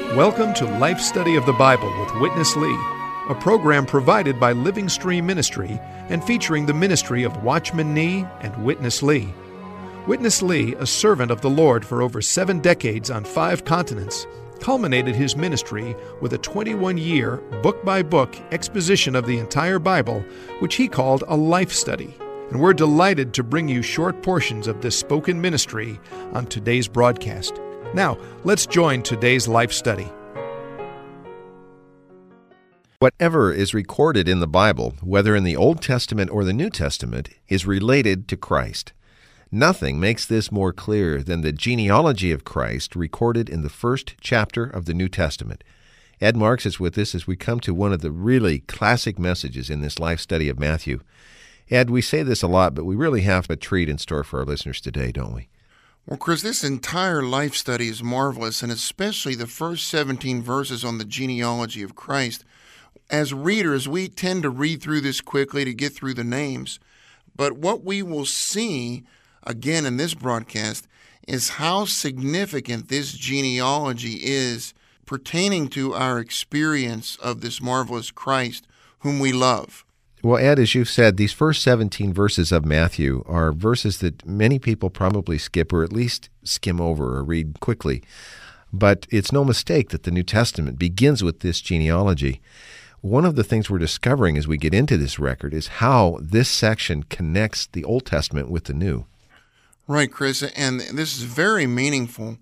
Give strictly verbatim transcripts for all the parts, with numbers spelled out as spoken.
Welcome to Life Study of the Bible with Witness Lee, a program provided by Living Stream Ministry and featuring the ministry of Watchman Nee and Witness Lee. Witness Lee, a servant of the Lord for over seven decades on five continents, culminated his ministry with a twenty-one-year, book-by-book exposition of the entire Bible, which he called a life study. And we're delighted to bring you short portions of this spoken ministry on today's broadcast. Now, let's join today's life study. Whatever is recorded in the Bible, whether in the Old Testament or the New Testament, is related to Christ. Nothing makes this more clear than the genealogy of Christ recorded in the first chapter of the New Testament. Ed Marks is with us as we come to one of the really classic messages in this life study of Matthew. Ed, we say this a lot, but we really have a treat in store for our listeners today, don't we? Well, Chris, this entire life study is marvelous, and especially the first seventeen verses on the genealogy of Christ. As readers, we tend to read through this quickly to get through the names, but what we will see, again in this broadcast, is how significant this genealogy is pertaining to our experience of this marvelous Christ whom we love. Well, Ed, as you've said, these first seventeen verses of Matthew are verses that many people probably skip or at least skim over or read quickly. But it's no mistake that the New Testament begins with this genealogy. One of the things we're discovering as we get into this record is how this section connects the Old Testament with the New. Right, Chris, and this is very meaningful.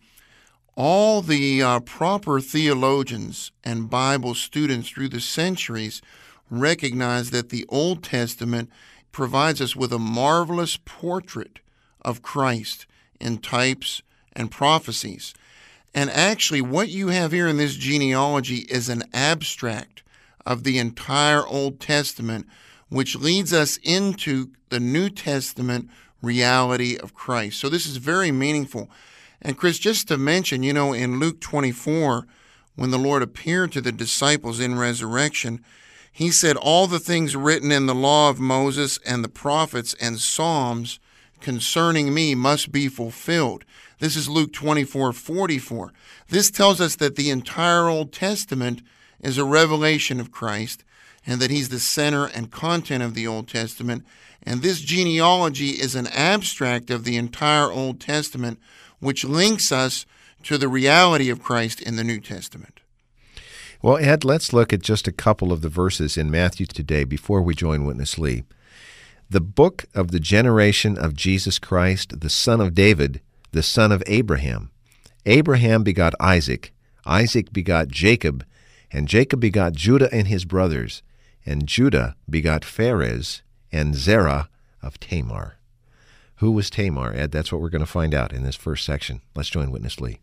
All the uh, proper theologians and Bible students through the centuries recognize that the Old Testament provides us with a marvelous portrait of Christ in types and prophecies. And actually, what you have here in this genealogy is an abstract of the entire Old Testament, which leads us into the New Testament reality of Christ. So this is very meaningful. And Chris, just to mention, you know, in Luke twenty-four, when the Lord appeared to the disciples in resurrection, he said, all the things written in the law of Moses and the prophets and Psalms concerning me must be fulfilled. This is Luke twenty-four forty-four. This tells us that the entire Old Testament is a revelation of Christ and that he's the center and content of the Old Testament. And this genealogy is an abstract of the entire Old Testament, which links us to the reality of Christ in the New Testament. Well, Ed, let's look at just a couple of the verses in Matthew today before we join Witness Lee. The book of the generation of Jesus Christ, the son of David, the son of Abraham. Abraham begot Isaac, Isaac begot Jacob, and Jacob begot Judah and his brothers, and Judah begot Phares and Zerah of Tamar. Who was Tamar, Ed? That's what we're going to find out in this first section. Let's join Witness Lee.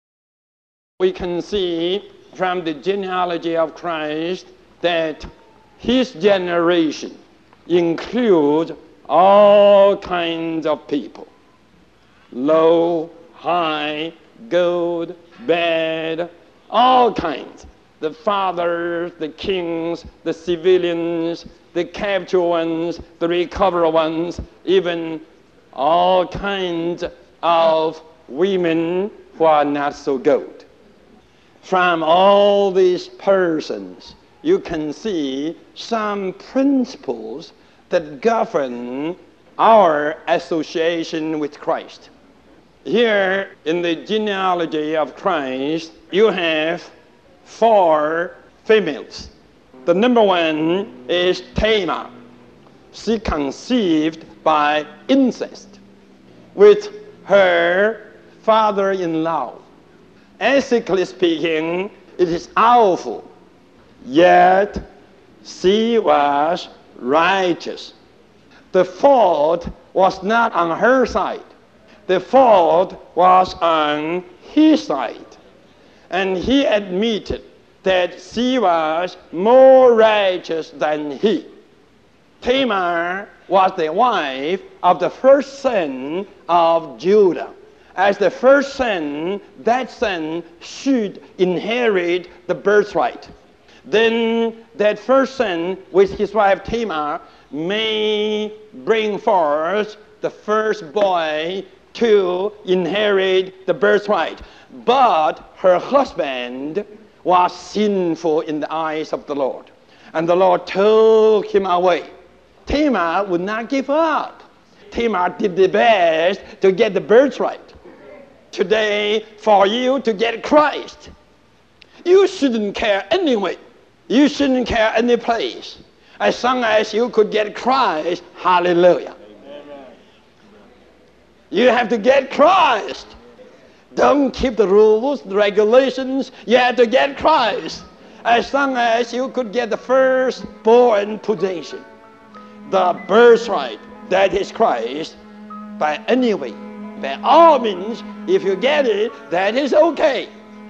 We can see from the genealogy of Christ that his generation includes all kinds of people. Low, high, good, bad, all kinds. The fathers, the kings, the civilians, the captured ones, the recovered ones, even all kinds of women who are not so good. From all these persons, you can see some principles that govern our association with Christ. Here in the genealogy of Christ, you have four females. The number one is Tamar. She conceived by incest with her father-in-law. Ethically speaking, it is awful, yet she was righteous. The fault was not on her side. The fault was on his side. And he admitted that she was more righteous than he. Tamar was the wife of the first son of Judah. As the first son, that son should inherit the birthright. Then that first son with his wife Tamar may bring forth the first boy to inherit the birthright. But her husband was sinful in the eyes of the Lord, and the Lord took him away. Tamar would not give up. Tamar did the best to get the birthright. Today, for you to get Christ, you shouldn't care anyway. You shouldn't care any place. As long as you could get Christ, hallelujah. Amen. You have to get Christ. Don't keep the rules, the regulations. You have to get Christ. As long as you could get the firstborn possession, the birthright, that is Christ, by any way, by all means, if you get it, that is okay.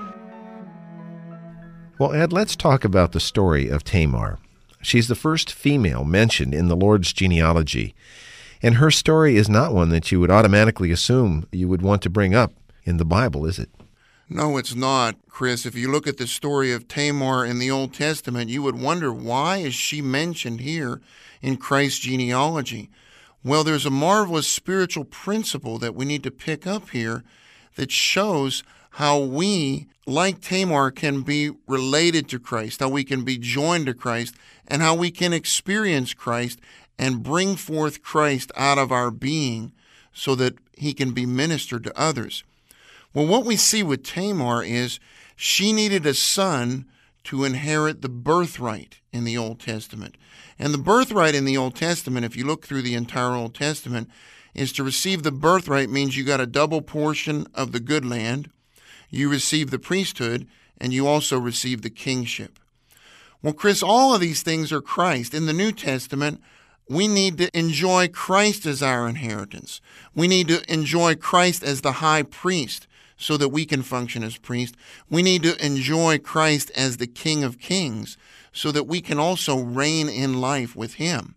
Well, Ed, let's talk about the story of Tamar. She's the first female mentioned in the Lord's genealogy, and her story is not one that you would automatically assume you would want to bring up in the Bible, is it? No, it's not, Chris. If you look at the story of Tamar in the Old Testament, you would wonder, why is she mentioned here in Christ's genealogy? Well, there's a marvelous spiritual principle that we need to pick up here that shows how we, like Tamar, can be related to Christ, how we can be joined to Christ, and how we can experience Christ and bring forth Christ out of our being so that he can be ministered to others. Well, what we see with Tamar is she needed a son to inherit the birthright in the Old Testament. And the birthright in the Old Testament, if you look through the entire Old Testament, is to receive the birthright means you got a double portion of the good land, you receive the priesthood, and you also receive the kingship. Well, Chris, all of these things are Christ. In the New Testament, we need to enjoy Christ as our inheritance. We need to enjoy Christ as the high priest so that we can function as priest. We need to enjoy Christ as the King of Kings so that we can also reign in life with him.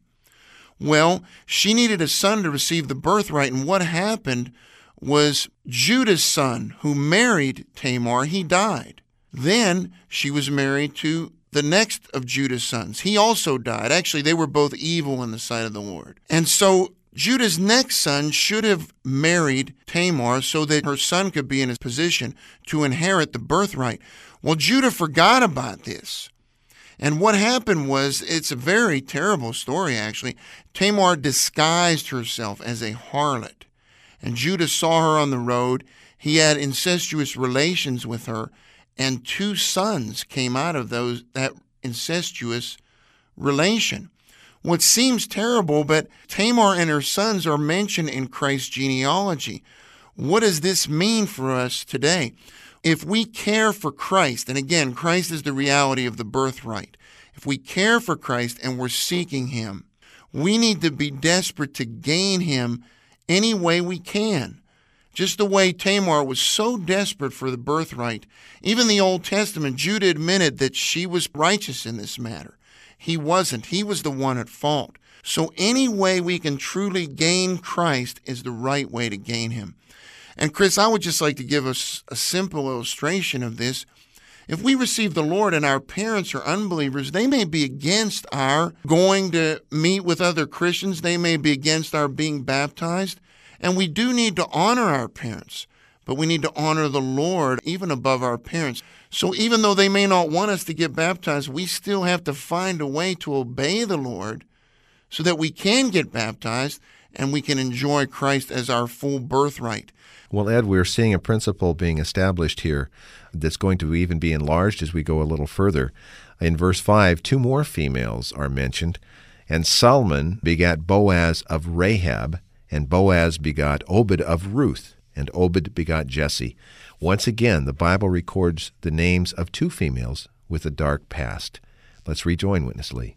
Well, she needed a son to receive the birthright, and what happened was Judah's son, who married Tamar, he died. Then she was married to the next of Judah's sons. He also died. Actually, they were both evil in the sight of the Lord. And so Judah's next son should have married Tamar so that her son could be in a position to inherit the birthright. Well, Judah forgot about this. And what happened was, it's a very terrible story, actually. Tamar disguised herself as a harlot. And Judah saw her on the road. He had incestuous relations with her. And two sons came out of those that incestuous relation. What seems terrible, but Tamar and her sons are mentioned in Christ's genealogy. What does this mean for us today? If we care for Christ, and again, Christ is the reality of the birthright. If we care for Christ and we're seeking him, we need to be desperate to gain him any way we can. Just the way Tamar was so desperate for the birthright. Even the Old Testament, Judah admitted that she was righteous in this matter. He wasn't. He was the one at fault. So any way we can truly gain Christ is the right way to gain him. And Chris, I would just like to give us a simple illustration of this. If we receive the Lord and our parents are unbelievers, they may be against our going to meet with other Christians. They may be against our being baptized. And we do need to honor our parents, but we need to honor the Lord even above our parents. So even though they may not want us to get baptized, we still have to find a way to obey the Lord so that we can get baptized and we can enjoy Christ as our full birthright. Well, Ed, we're seeing a principle being established here that's going to even be enlarged as we go a little further. In verse five, two more females are mentioned, and Salmon begat Boaz of Rahab, and Boaz begot Obed of Ruth, and Obed begot Jesse. Once again, the Bible records the names of two females with a dark past. Let's rejoin Witness Lee.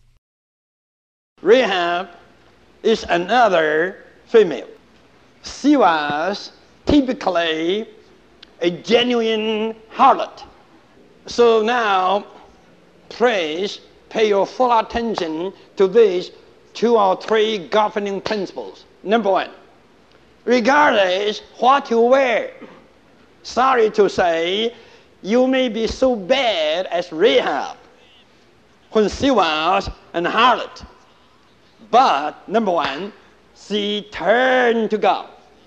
Rahab is another female. She was typically a genuine harlot. So now, please pay your full attention to these two or three governing principles. Number one, regardless what you wear, sorry to say, you may be so bad as Rahab when she was an harlot. But, number one, she turned to God.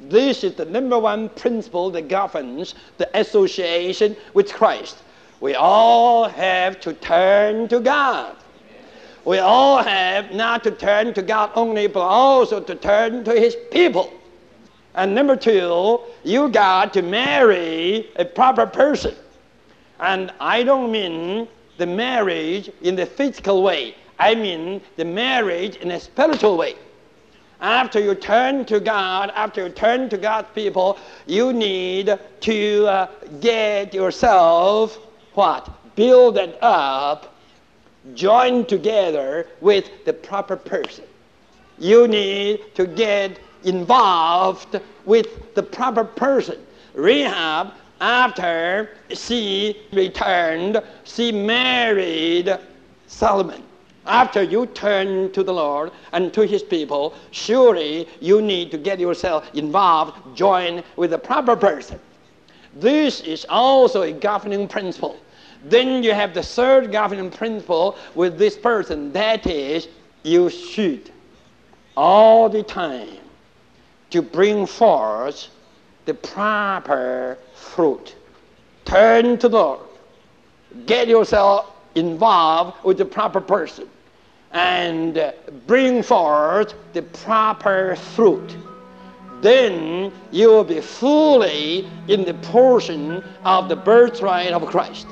This is the number one principle that governs the association with Christ. We all have to turn to God. We all have not to turn to God only, but also to turn to His people. And number two, you got to marry a proper person. And I don't mean the marriage in the physical way. I mean the marriage in a spiritual way. After you turn to God, after you turn to God's people, you need to uh, get yourself, what? Build it up, join together with the proper person. You need to get involved with the proper person. Rahab, after she returned, she married Solomon. After you turn to the Lord and to His people, surely you need to get yourself involved, join with the proper person. This is also a governing principle. Then you have the third governing principle with this person, that is, you should all the time to bring forth the proper fruit. Turn to the Lord. Get yourself involved with the proper person and uh, bring forth the proper fruit. Then you will be fully in the portion of the birthright of Christ.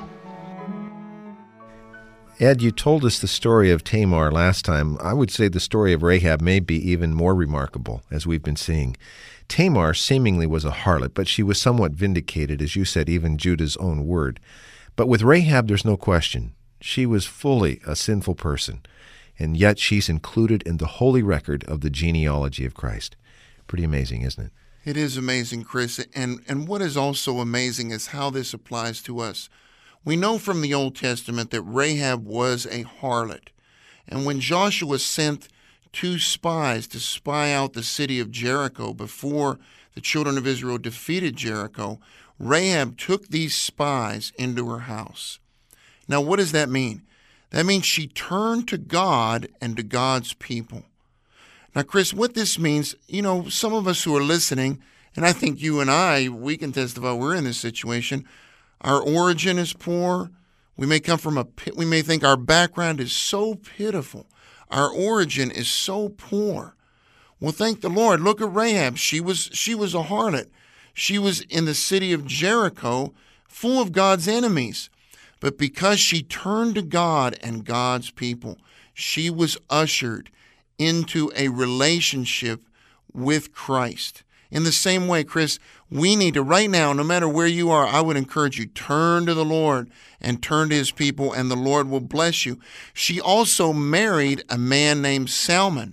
Ed, you told us the story of Tamar last time. I would say the story of Rahab may be even more remarkable, as we've been seeing. Tamar seemingly was a harlot, but she was somewhat vindicated, as you said, even Judah's own word. But with Rahab, there's no question. She was fully a sinful person, and yet she's included in the holy record of the genealogy of Christ. Pretty amazing, isn't it? It is amazing, Chris. And, and what is also amazing is how this applies to us. We know from the Old Testament that Rahab was a harlot. And when Joshua sent two spies to spy out the city of Jericho before the children of Israel defeated Jericho, Rahab took these spies into her house. Now, what does that mean? That means she turned to God and to God's people. Now, Chris, what this means, you know, some of us who are listening, and I think you and I, we can testify we're in this situation. Our origin is poor. We may come from a pit. We may think our background is so pitiful. Our origin is so poor. Well, thank the Lord. Look at Rahab. She was she was a harlot. She was in the city of Jericho, full of God's enemies. But because she turned to God and God's people, she was ushered into a relationship with Christ. In the same way, Chris, we need to, right now, no matter where you are, I would encourage you, turn to the Lord and turn to His people, and the Lord will bless you. She also married a man named Salmon.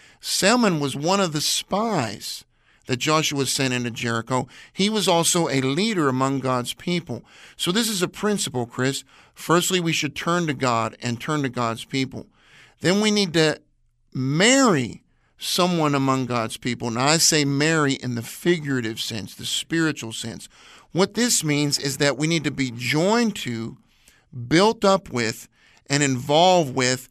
Salmon was one of the spies that Joshua sent into Jericho. He was also a leader among God's people. So this is a principle, Chris. Firstly, we should turn to God and turn to God's people. Then we need to marry someone among God's people. Now, I say marry in the figurative sense, the spiritual sense. What this means is that we need to be joined to, built up with, and involved with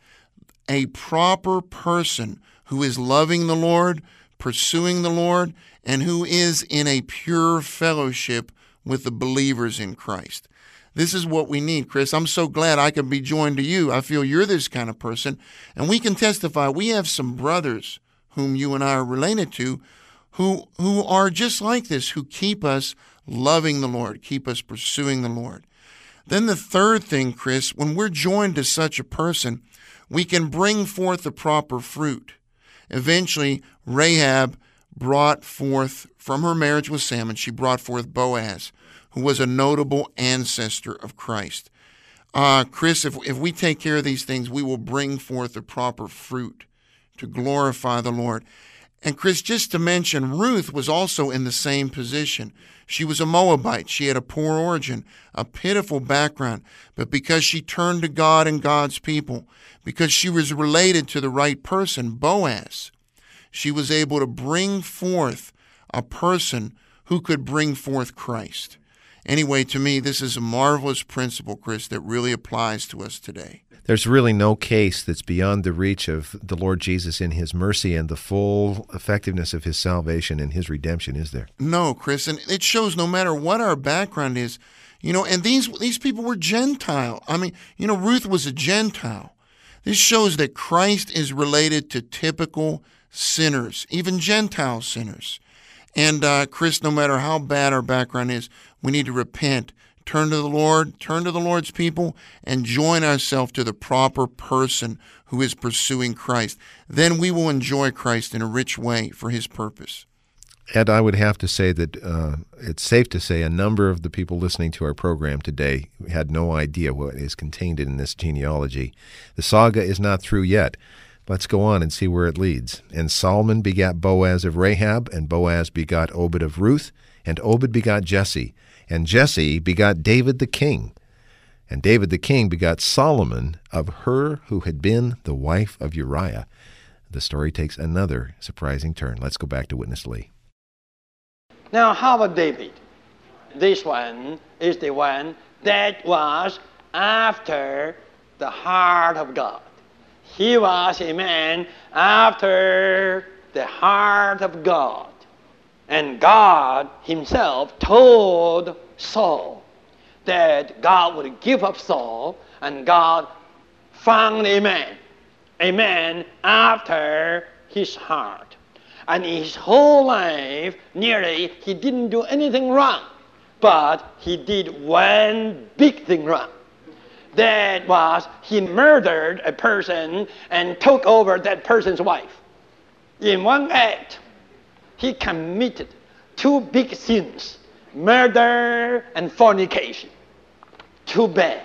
a proper person who is loving the Lord, pursuing the Lord, and who is in a pure fellowship with the believers in Christ. This is what we need, Chris. I'm so glad I can be joined to you. I feel you're this kind of person, and we can testify. We have some brothers whom you and I are related to, who who are just like this, who keep us loving the Lord, keep us pursuing the Lord. Then the third thing, Chris, when we're joined to such a person, we can bring forth the proper fruit. Eventually, Rahab brought forth, from her marriage with Salmon, she brought forth Boaz, who was a notable ancestor of Christ. Uh, Chris, if, if we take care of these things, we will bring forth the proper fruit to glorify the Lord. And Chris, just to mention, Ruth was also in the same position. She was a Moabite. She had a poor origin, a pitiful background. But because she turned to God and God's people, because she was related to the right person, Boaz, she was able to bring forth a person who could bring forth Christ. Anyway, to me, this is a marvelous principle, Chris, that really applies to us today. There's really no case that's beyond the reach of the Lord Jesus in his mercy and the full effectiveness of his salvation and his redemption, is there? No, Chris, and it shows no matter what our background is, you know, and these these people were Gentile. I mean, you know, Ruth was a Gentile. This shows that Christ is related to typical sinners, even Gentile sinners. And, uh, Chris, no matter how bad our background is, we need to repent, turn to the Lord, turn to the Lord's people, and join ourselves to the proper person who is pursuing Christ. Then we will enjoy Christ in a rich way for his purpose. Ed, I would have to say that uh, it's safe to say a number of the people listening to our program today had no idea what is contained in this genealogy. The saga is not through yet. Let's go on and see where it leads. And Solomon begat Boaz of Rahab, and Boaz begot Obed of Ruth, and Obed begot Jesse, and Jesse begot David the king. And David the king begot Solomon of her who had been the wife of Uriah. The story takes another surprising turn. Let's go back to Witness Lee. Now, how about David? This one is the one that was after the heart of God. He was a man after the heart of God. And God himself told Saul that God would give up Saul, and God found a man, a man after his heart. And in his whole life, nearly, he didn't do anything wrong, but he did one big thing wrong. That was, he murdered a person and took over that person's wife. In one act, he committed two big sins, murder and fornication. Too bad.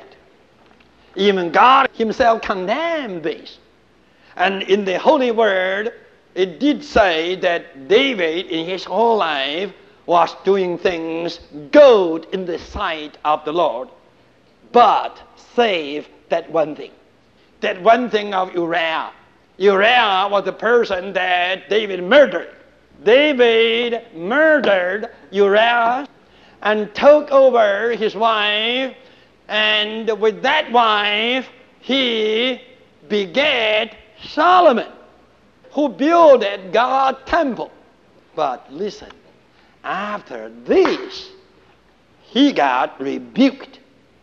Even God himself condemned this. And in the Holy Word, it did say that David, in his whole life, was doing things good in the sight of the Lord, but save that one thing. That one thing of Uriah. Uriah was the person that David murdered. David murdered Uriah and took over his wife, and with that wife he begat Solomon, who built God's temple. But listen, after this, he got rebuked.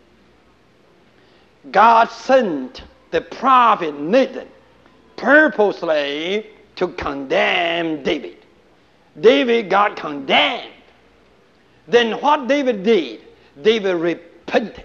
God sent the prophet Nathan purposely to condemn David. David got condemned. Then what David did, David repented.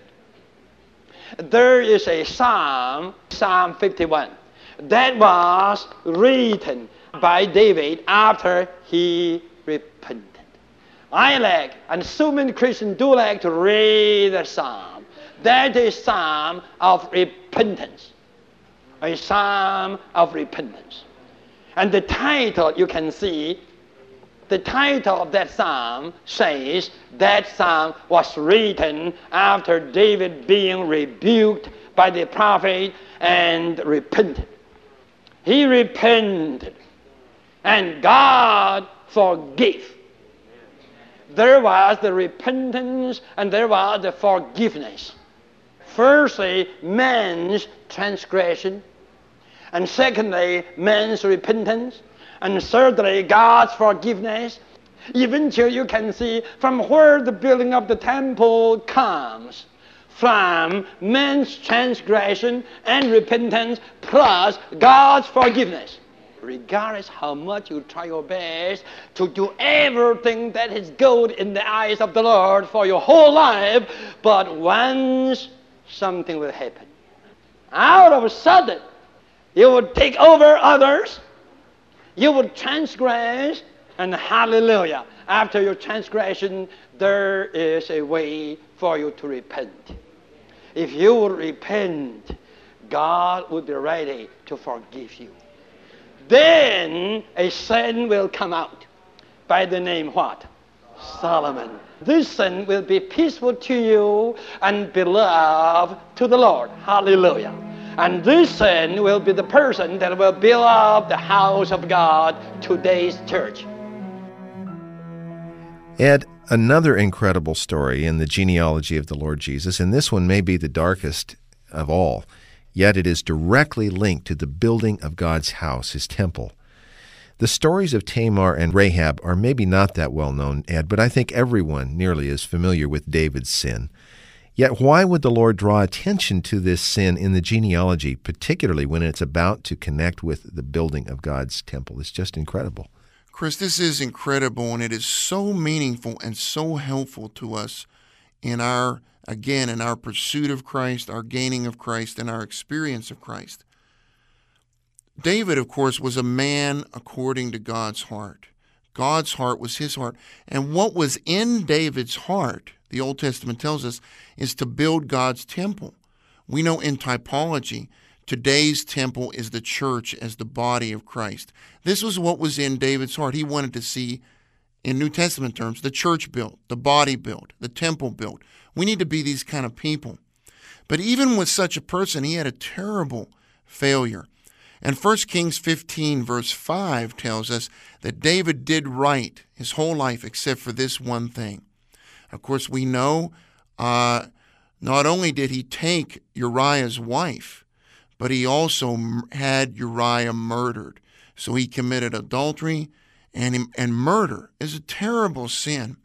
There is a psalm, Psalm fifty-one, that was written by David after he repented. I like, and so many Christians do like to read the psalm. That is a psalm of repentance. A psalm of repentance. And the title, you can see, the title of that psalm says that psalm was written after David being rebuked by the prophet and repented. He repented, and God forgave. There was the repentance and there was the forgiveness. Firstly, man's transgression, and secondly, man's repentance, and thirdly, God's forgiveness. Eventually, you can see from where the building of the temple comes, from man's transgression and repentance plus God's forgiveness. Regardless how much you try your best to do everything that is good in the eyes of the Lord for your whole life, but once something will happen, out of a sudden, you will take over others, you will transgress, and hallelujah, after your transgression, there is a way for you to repent. If you will repent, God will be ready to forgive you. Then a son will come out by the name what? Solomon. This son will be peaceful to you and beloved to the Lord. Hallelujah. And this son will be the person that will build up the house of God, today's church. Ed, another incredible story in the genealogy of the Lord Jesus, and this one may be the darkest of all. yet it is directly linked to the building of God's house, his temple. The stories of Tamar and Rahab are maybe not that well known, Ed, but I think everyone nearly is familiar with David's sin. Yet why would the Lord draw attention to this sin in the genealogy, particularly when it's about to connect with the building of God's temple? It's just incredible. Chris, this is incredible, and it is so meaningful and so helpful to us in our, again, in our pursuit of Christ, our gaining of Christ, and our experience of Christ. David, of course, was a man according to God's heart. God's heart was his heart. And what was in David's heart, the Old Testament tells us, is to build God's temple. We know in typology, today's temple is the church as the body of Christ. This was what was in David's heart. He wanted to see, in New Testament terms, the church built, the body built, the temple built. We need to be these kind of people. But even with such a person, he had a terrible failure. And First Kings fifteen, verse five tells us that David did right his whole life except for this one thing. Of course, we know uh, not only did he take Uriah's wife, but he also had Uriah murdered. So he committed adultery, and, and murder is a terrible sin.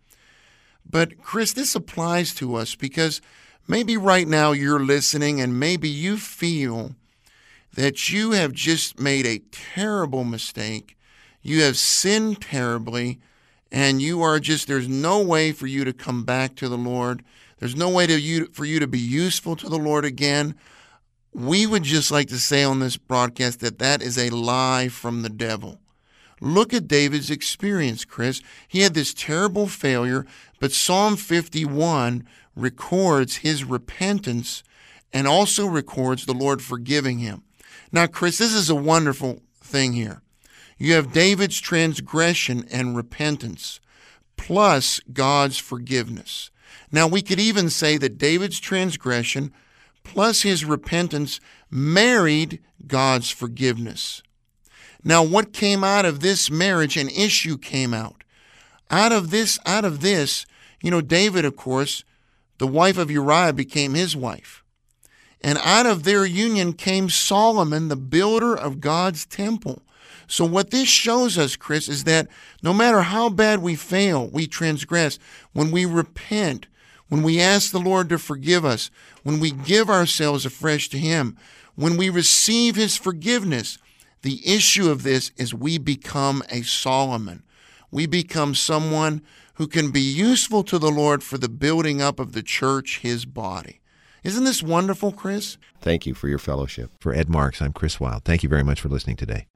But Chris, this applies to us because maybe right now you're listening and maybe you feel that you have just made a terrible mistake, you have sinned terribly, and you are just, there's no way for you to come back to the Lord. There's no way to you, for you to be useful to the Lord again. We would just like to say on this broadcast that that is a lie from the devil. Look at David's experience, Chris. He had this terrible failure, but Psalm fifty-one records his repentance and also records the Lord forgiving him. Now, Chris, this is a wonderful thing here. You have David's transgression and repentance, plus God's forgiveness. Now, we could even say that David's transgression plus his repentance married God's forgiveness. Now, what came out of this marriage? An issue came out. Out of this, out of this, you know, David, of course, the wife of Uriah became his wife. And out of their union came Solomon, the builder of God's temple. So what this shows us, Chris, is that no matter how bad we fail, we transgress, when we repent, when we ask the Lord to forgive us, when we give ourselves afresh to him, when we receive his forgiveness, the issue of this is we become a Solomon. We become someone who can be useful to the Lord for the building up of the church, his body. Isn't this wonderful, Chris? Thank you for your fellowship. For Ed Marks, I'm Chris Wilde. Thank you very much for listening today.